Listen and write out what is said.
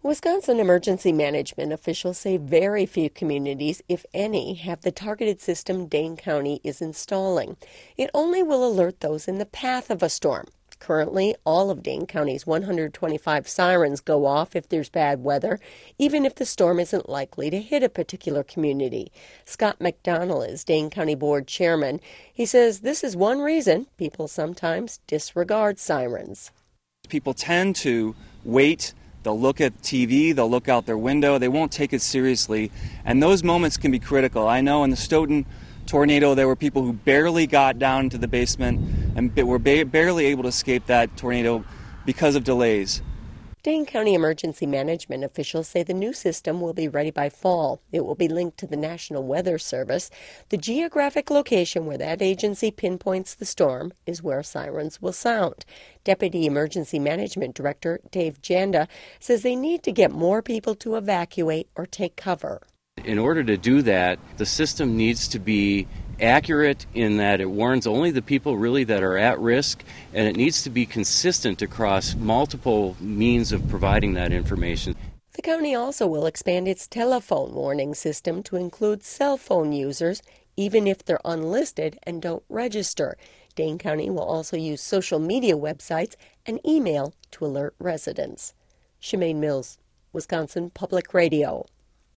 Wisconsin emergency management officials say very few communities, if any, have the targeted system Dane County is installing. It only will alert those in the path of a storm. Currently, all of Dane County's 125 sirens go off if there's bad weather, even if the storm isn't likely to hit a particular community. Scott McDonnell is Dane County Board Chairman. He says this is one reason people sometimes disregard sirens. People tend to wait. They'll look at TV, they'll look out their window, they won't take it seriously, and those moments can be critical. I know in the Stoughton tornado there were people who barely got down into the basement and were barely able to escape that tornado because of delays. Dane County emergency management officials say the new system will be ready by fall. It will be linked to the National Weather Service. The geographic location where that agency pinpoints the storm is where sirens will sound. Deputy Emergency Management Director Dave Janda says they need to get more people to evacuate or take cover. In order to do that, the system needs to be accurate in that it warns only the people really that are at risk, and it needs to be consistent across multiple means of providing that information. The county also will expand its telephone warning system to include cell phone users, even if they're unlisted and don't register. Dane County will also use social media websites and email to alert residents. Shemaine Mills, Wisconsin Public Radio.